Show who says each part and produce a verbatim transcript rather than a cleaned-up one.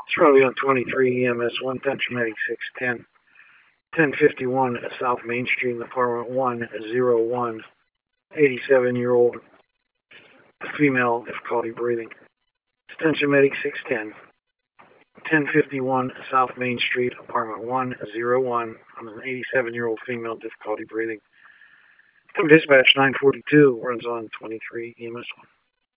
Speaker 1: Charlie on twenty-three, E M S one, Attention Medic six ten. ten fifty-one South Main Street, Apartment one oh one. eighty-seven-year-old female, difficulty breathing. Attention Medic six ten. ten fifty-one South Main Street, Apartment one oh one. I'm an eighty-seven-year-old female, difficulty breathing. Dispatch nine forty-two runs on twenty-three, E M S one.